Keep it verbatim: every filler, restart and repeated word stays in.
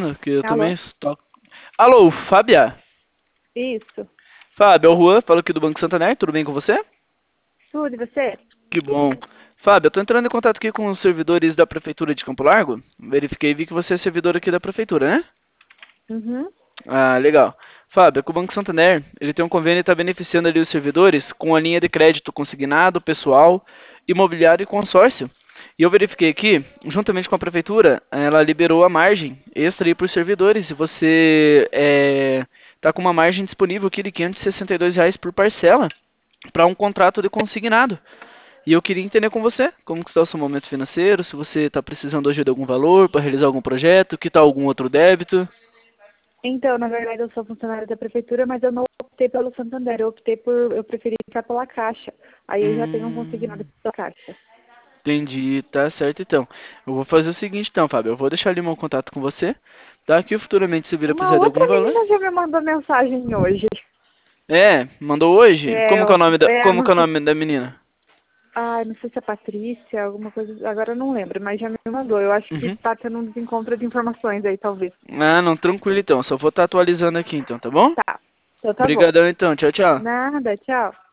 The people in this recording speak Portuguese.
ouvindo? Que eu Alô? também estou... Alô, Fábia? Isso. Fábio, é o Juan, falo aqui do Banco Santander, tudo bem com você? Tudo, e você? Que bom. Fábio, eu tô entrando em contato aqui com os servidores da Prefeitura de Campo Largo. Verifiquei e vi que você é servidor aqui da Prefeitura, né? Uhum. Ah, legal. Fábio, é que o Banco Santander, ele tem um convênio e está beneficiando ali os servidores com a linha de crédito consignado, pessoal, imobiliário e consórcio. E eu verifiquei aqui, juntamente com a prefeitura, ela liberou a margem extra aí para os servidores. E você está com uma margem disponível aqui de quinhentos e sessenta e dois reais por parcela para um contrato de consignado. E eu queria entender com você como que está o seu momento financeiro, se você está precisando hoje de algum valor para realizar algum projeto, que tal algum outro débito. Então, na verdade, eu sou funcionária da prefeitura, mas eu não optei pelo Santander. Eu optei por, eu preferi ficar pela Caixa. Aí eu já tenho um consignado Hum, pela Caixa. entendi, tá certo então. Eu vou fazer o seguinte então, Fábio, eu vou deixar ali meu contato com você, tá? Que futuramente se vir a Uma precisar de algum outra valor. menina já me mandou mensagem hoje. É, mandou hoje? É, Como que é o eu- nome da, é como que é não o sei, nome da menina? ai, não sei se é Patrícia, alguma coisa, agora eu não lembro, mas já me mandou. Eu acho que Uhum. tá tendo um desencontro de informações aí, talvez. Ah, não, tranquilo então, só vou estar atualizando aqui então, tá bom? Tá, então tá bom. Obrigadão então, tchau, tchau. Nada, tchau.